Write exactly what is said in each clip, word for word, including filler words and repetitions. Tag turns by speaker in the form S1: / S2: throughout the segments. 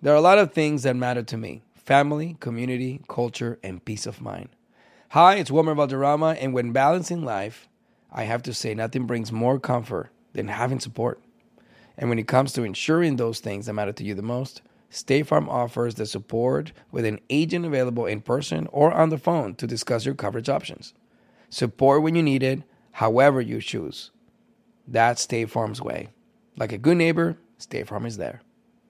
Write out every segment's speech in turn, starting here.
S1: There are a lot of things that matter to me: family, community, culture, and peace of mind. Hi, it's Wilmer Valderrama, and when balancing life, I have to say nothing brings more comfort than having support. And when it comes to ensuring those things that matter to you the most, State Farm offers the support with an agent available in person or on the phone to discuss your coverage options. Support when you need it, however you choose. That's State Farm's way. Like a good neighbor, State Farm is there.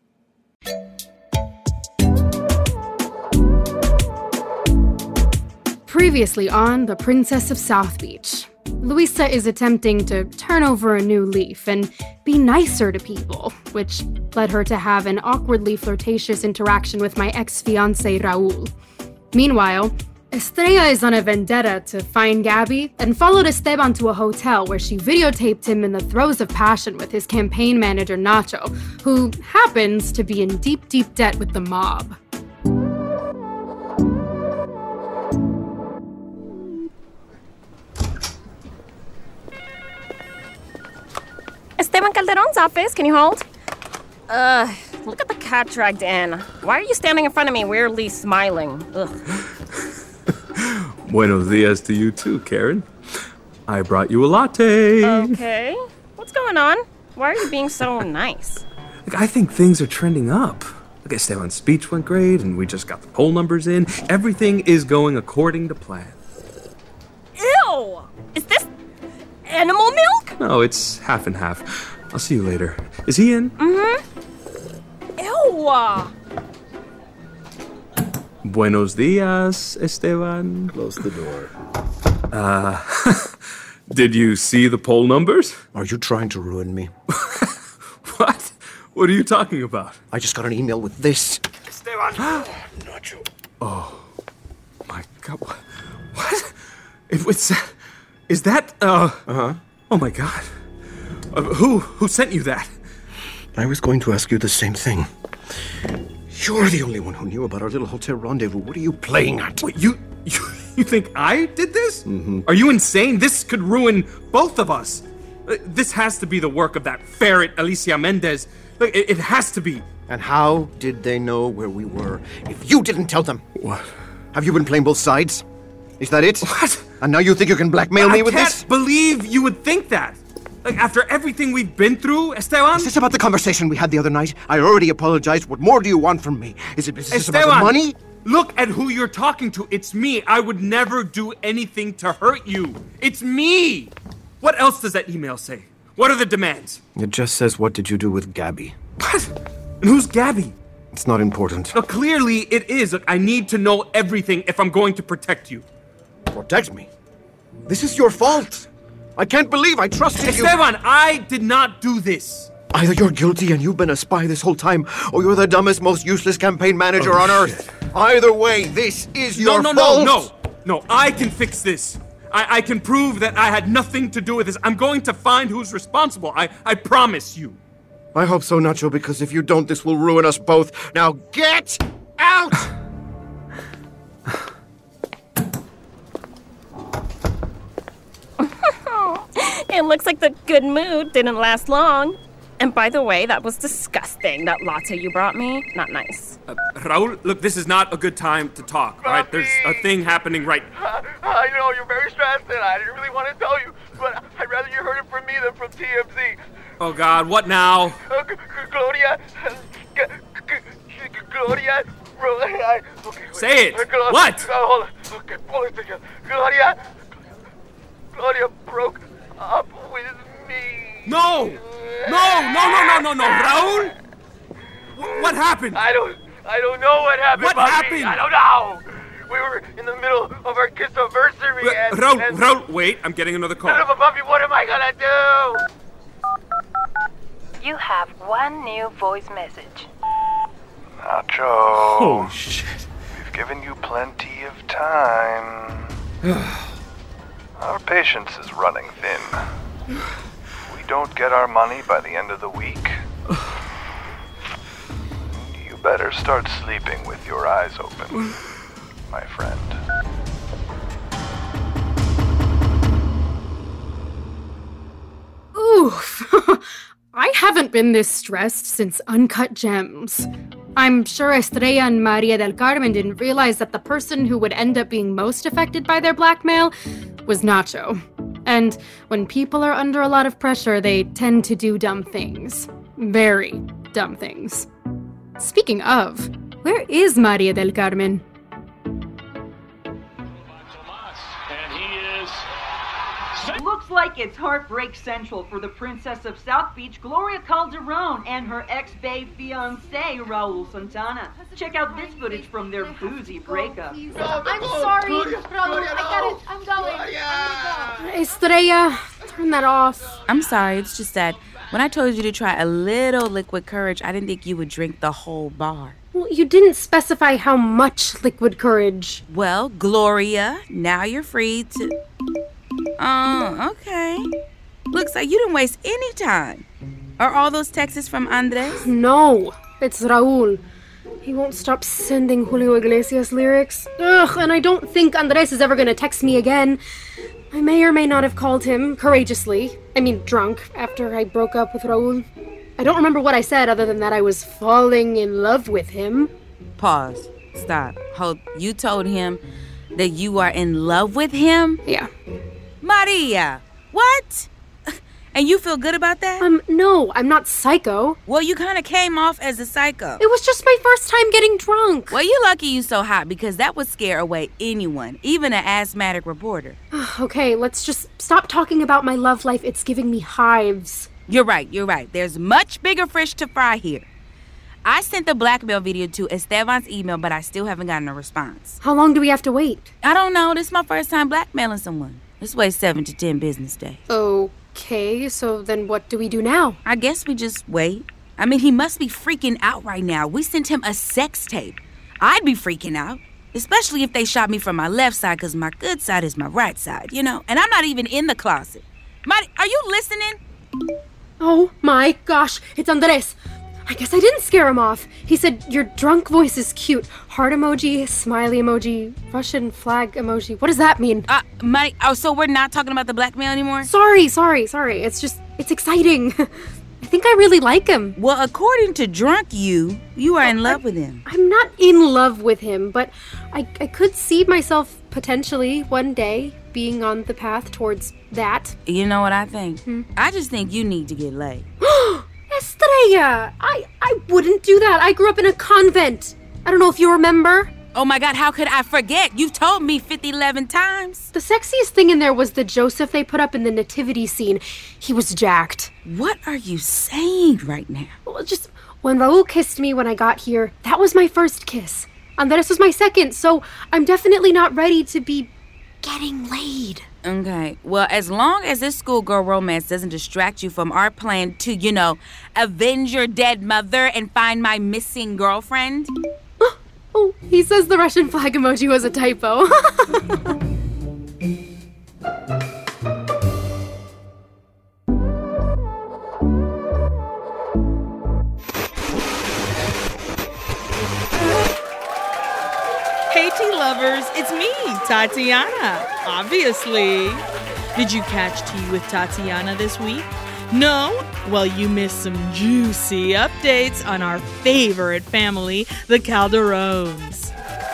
S2: Previously on The Princess of South Beach, Luisa is attempting to turn over a new leaf and be nicer to people, which led her to have an awkwardly flirtatious interaction with my ex-fiancé Raul. Meanwhile, Estrella is on a vendetta to find Gabby and followed Esteban to a hotel where she videotaped him in the throes of passion with his campaign manager Nacho, who happens to be in deep, deep debt with the mob.
S3: Esteban Calderon's office. Can you hold? Ugh, look at the cat dragged in. Why are you standing in front of me weirdly smiling? Ugh.
S4: Buenos dias to you too, Karen. I brought you a latte.
S3: Okay. What's going on? Why are you being so nice?
S4: Look, I think things are trending up. Look, Esteban's speech went great, and we just got the poll numbers in. Everything is going according to plan.
S3: Ew! Is this animal milk?
S4: No, it's half and half. I'll see you later. Is he in?
S3: Mm-hmm. Ew!
S4: Buenos dias, Esteban.
S5: Close the door.
S4: Uh, did you see the poll numbers?
S5: Are you trying to ruin me?
S4: What? What are you talking about?
S5: I just got an email with this.
S4: Esteban!
S5: Nacho.
S4: Oh, my God. What? It was... Is that, uh...
S5: Uh-huh.
S4: Oh, my God. Uh, who? Who sent you that?
S5: I was going to ask you the same thing. You're the only one who knew about our little hotel rendezvous. What are you playing at?
S4: Wait, you... You, you think I did this?
S5: Mm-hmm.
S4: Are you insane? This could ruin both of us. Uh, this has to be the work of that ferret, Alicia Mendez. Look, it, it has to be.
S5: And how did they know where we were if you didn't tell them?
S4: What?
S5: Have you been playing both sides? Is that it?
S4: What?
S5: And now you think you can blackmail me
S4: I
S5: with
S4: can't
S5: this?
S4: believe you would think that. Like, after everything we've been through, Esteban?
S5: Is this about the conversation we had the other night? I already apologized. What more do you want from me? Is it is this
S4: Esteban,
S5: about the money?
S4: Look at who you're talking to. It's me. I would never do anything to hurt you. It's me. What else does that email say? What are the demands?
S5: It just says, what did you do with Gabby?
S4: What? And who's Gabby?
S5: It's not important.
S4: No, clearly it is. Look, I need to know everything if I'm going to protect you.
S5: Protect me? This is your fault. I can't believe I trusted you.
S4: Esteban, I did not do this.
S5: Either you're guilty and you've been a spy this whole time, or you're the dumbest, most useless campaign manager
S4: Oh,
S5: on
S4: shit.
S5: earth. Either way, this is your
S4: no, no,
S5: fault.
S4: No, no, no. No, I can fix this. I, I can prove that I had nothing to do with this. I'm going to find who's responsible. I, I promise you.
S5: I hope so, Nacho, because if you don't, this will ruin us both. Now get out!
S3: It looks like the good mood didn't last long. And by the way, that was disgusting, that latte you brought me. Not nice.
S4: Uh, Raul, look, this is not a good time to talk, all right? There's a thing happening right...
S6: Uh, I know, you're very stressed, and I didn't really want to tell you, but I'd rather you heard it from me than from T M Z.
S4: Oh, God, what now?
S6: Uh, G- G- Gloria... G- G- G- Gloria... Bro, I, okay, wait.
S4: Say it.
S6: Uh, Glo-
S4: What?
S6: Uh, hold on. Okay, pull it together. Gloria... Gloria broke up with me.
S4: No! No, no, no, no, no, no, Raul! W- what happened?
S6: I don't... I don't know what happened,
S4: What
S6: Bobby.
S4: happened?
S6: I don't know. We were in the middle of our kiss anniversary,
S4: Ra-
S6: and...
S4: Raul,
S6: and
S4: Raul, wait, I'm getting another call.
S6: Son of a Bobby, what am I gonna do?
S7: You have one new voice message.
S8: Nacho.
S4: Holy shit.
S8: We've given you plenty of time. Our patience is running thin. If we don't get our money by the end of the week, you better start sleeping with your eyes open, my friend.
S2: Oof. I haven't been this stressed since Uncut Gems. I'm sure Estrella and Maria del Carmen didn't realize that the person who would end up being most affected by their blackmail was Nacho. And when people are under a lot of pressure, they tend to do dumb things. Very dumb things. Speaking of, where is Maria del Carmen?
S9: Looks like it's heartbreak central for the Princess of South Beach, Gloria Calderon, and her ex-bae fiancé, Raul Santana. Check out this footage from their boozy breakup.
S10: I'm sorry, Raul. I got it. I'm going. I'm gonna go.
S2: Estrella, turn that off.
S11: I'm sorry. It's just that when I told you to try a little liquid courage, I didn't think you would drink the whole bar.
S2: Well, you didn't specify how much liquid courage.
S11: Well, Gloria, now you're free to... Oh, okay. Looks like you didn't waste any time. Are all those texts from Andres?
S2: No, it's Raul. He won't stop sending Julio Iglesias lyrics. Ugh, and I don't think Andres is ever gonna text me again. I may or may not have called him courageously. I mean, drunk, after I broke up with Raul. I don't remember what I said other than that I was falling in love with him.
S11: Pause. Stop. Hold. You told him that you are in love with him?
S2: Yeah.
S11: Maria, what? And you feel good about that?
S2: Um, no, I'm not psycho.
S11: Well, you kind of came off as a psycho.
S2: It was just my first time getting drunk.
S11: Well, you're lucky you so hot because that would scare away anyone, even an asthmatic reporter.
S2: Okay, let's just stop talking about my love life. It's giving me hives.
S11: You're right, you're right. There's much bigger fish to fry here. I sent the blackmail video to Esteban's email, but I still haven't gotten a response.
S2: How long do we have to wait?
S11: I don't know. This is my first time blackmailing someone. This way seven to ten business days.
S2: Okay, so then what do we do now?
S11: I guess we just wait. I mean, he must be freaking out right now. We sent him a sex tape. I'd be freaking out, especially if they shot me from my left side, because my good side is my right side, you know? And I'm not even in the closet. Marty, are you listening?
S2: Oh my gosh, it's Andres. I guess I didn't scare him off. He said, your drunk voice is cute. Heart emoji, smiley emoji, Russian flag emoji. What does that mean?
S11: Uh, Marty, oh, so we're not talking about the blackmail anymore?
S2: Sorry, sorry, sorry. It's just, it's exciting. I think I really like him.
S11: Well, according to drunk you, you are in love
S2: I,
S11: with him.
S2: I'm not in love with him, but I, I could see myself potentially one day being on the path towards that.
S11: You know what I think?
S2: Hmm?
S11: I just think you need to get laid.
S2: Estrella! I, I wouldn't do that. I grew up in a convent. I don't know if you remember.
S11: Oh my God, how could I forget? You've told me fifty, eleven times.
S2: The sexiest thing in there was the Joseph they put up in the nativity scene. He was jacked.
S11: What are you saying right now?
S2: Well, just when Raul kissed me when I got here, that was my first kiss. Andres was my second, so I'm definitely not ready to be getting laid.
S11: Okay, well, as long as this schoolgirl romance doesn't distract you from our plan to, you know, avenge your dead mother and find my missing girlfriend.
S2: Oh, he says the Russian flag emoji was a typo.
S12: Hey, tea lovers, it's me, Tatiana, obviously. Did you catch Tea with Tatiana this week? No? Well, you missed some juicy updates on our favorite family, the Calderons.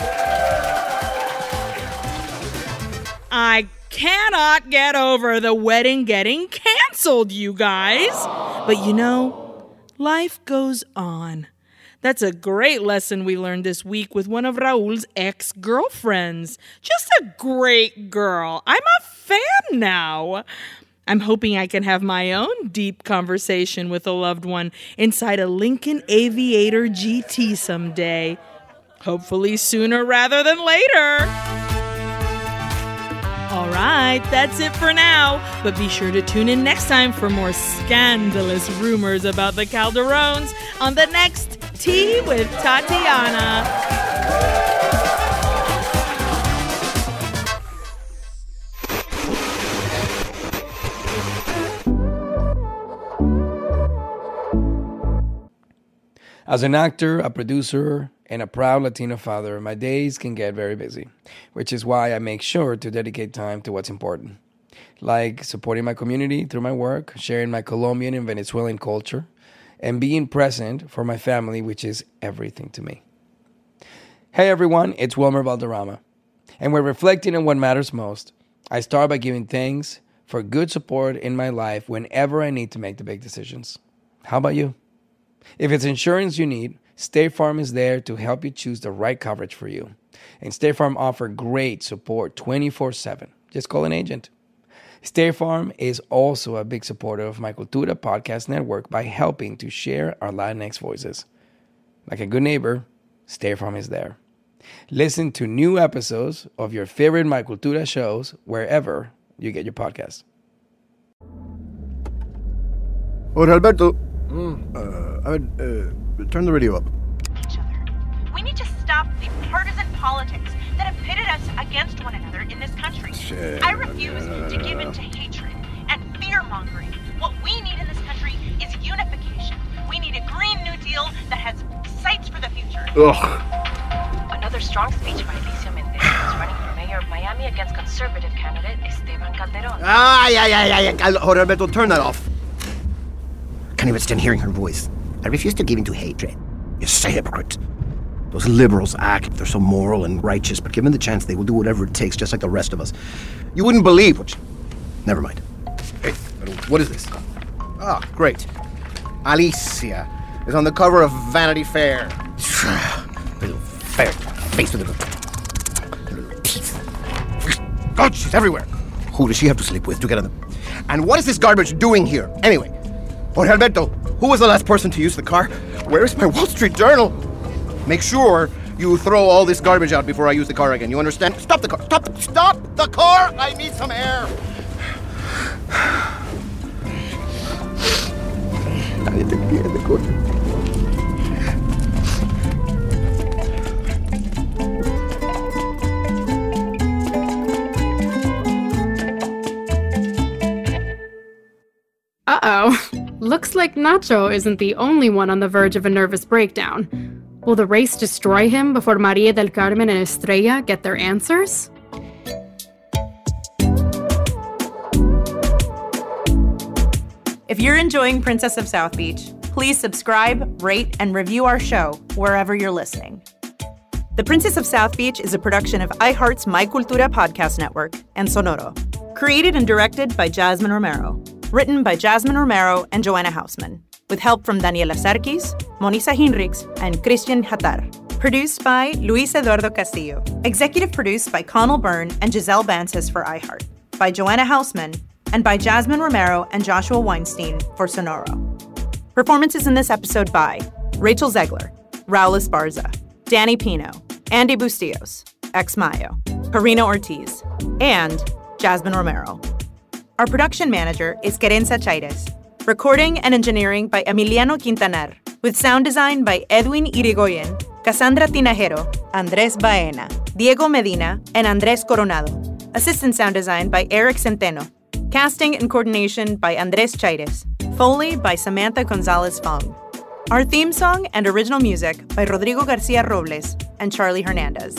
S12: I cannot get over the wedding getting canceled, you guys. But you know, life goes on. That's a great lesson we learned this week with one of Raul's ex-girlfriends. Just a great girl. I'm a fan now. I'm hoping I can have my own deep conversation with a loved one inside a Lincoln Aviator G T someday. Hopefully sooner rather than later. All right, that's it for now. But be sure to tune in next time for more scandalous rumors about the Calderons on the next Tea with Tatiana.
S1: As an actor, a producer, and a proud Latino father, my days can get very busy, which is why I make sure to dedicate time to what's important, like supporting my community through my work, sharing my Colombian and Venezuelan culture, and being present for my family, which is everything to me. Hey everyone, it's Wilmer Valderrama. And we're reflecting on what matters most. I start by giving thanks for good support in my life whenever I need to make the big decisions. How about you? If it's insurance you need, State Farm is there to help you choose the right coverage for you. And State Farm offers great support twenty-four seven. Just call an agent. State Farm is also a big supporter of My Cultura podcast network by helping to share our Latinx voices. Like a good neighbor, State Farm is there. Listen to new episodes of your favorite My Cultura shows wherever you get your podcasts.
S5: Jorge Alberto, mm. uh, I would, uh, turn the radio up.
S13: Each other. We need to stop the partisan politics that have pitted us against one another in this country.
S5: Shit.
S13: I refuse to give in to hatred and fear-mongering. What we need in this country is unification. We need a Green New Deal that has sights for the future.
S5: Ugh.
S7: Another strong speech by Alicia Mendez, who's running for mayor of Miami against conservative candidate Esteban Calderon.
S5: Ay, ay, ay, ay, ay. Jorge Alberto, turn that off. I can't even stand hearing her voice. I refuse to give in to hatred. You're such a hypocrite. Those liberals act, they're so moral and righteous, but given the chance, they will do whatever it takes, just like the rest of us. You wouldn't believe what you... Never mind. Hey, what is this? Ah, great. Alicia is on the cover of Vanity Fair. Little fair face with her little teeth. God, she's everywhere. Who does she have to sleep with to get on the... And what is this garbage doing here? Anyway, Jorge Alberto, who was the last person to use the car? Where is my Wall Street Journal? Make sure you throw all this garbage out before I use the car again. You understand? Stop the car. Stop the, stop the car. I need some air. Nadie te entiende, coño.
S2: Uh-oh. Looks like Nacho isn't the only one on the verge of a nervous breakdown. Will the race destroy him before Maria del Carmen and Estrella get their answers?
S14: If you're enjoying Princess of South Beach, please subscribe, rate, and review our show wherever you're listening. The Princess of South Beach is a production of iHeart's My Cultura podcast network and Sonoro. Created and directed by Jasmine Romero. Written by Jasmine Romero and Joanna Hausman, with help from Daniela Sarkis, Monisa Hinrichs, and Christian Hatar. Produced by Luis Eduardo Castillo. Executive produced by Connell Byrne and Giselle Bances for iHeart. By Joanna Hausman, and by Jasmine Romero and Joshua Weinstein for Sonoro. Performances in this episode by Rachel Zegler, Raul Esparza, Danny Pino, Andy Bustillos, Ex Mayo, Karina Ortiz, and Jasmine Romero. Our production manager is Querenza Chaires. Recording and engineering by Emiliano Quintanar, with sound design by Edwin Irigoyen, Cassandra Tinajero, Andres Baena, Diego Medina, and Andres Coronado. Assistant sound design by Eric Centeno. Casting and coordination by Andres Chaires. Foley by Samantha Gonzalez Fong. Our theme song and original music by Rodrigo Garcia Robles and Charlie Hernandez.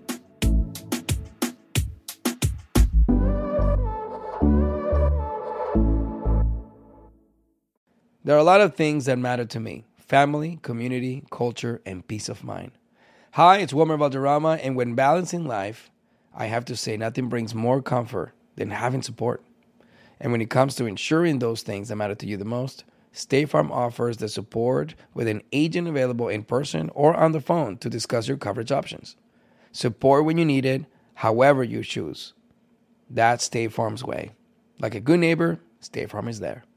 S1: There are a lot of things that matter to me. Family, community, culture, and peace of mind. Hi, it's Wilmer Valderrama, and when balancing life, I have to say nothing brings more comfort than having support. And when it comes to ensuring those things that matter to you the most, State Farm offers the support with an agent available in person or on the phone to discuss your coverage options. Support when you need it, however you choose. That's State Farm's way. Like a good neighbor, State Farm is there.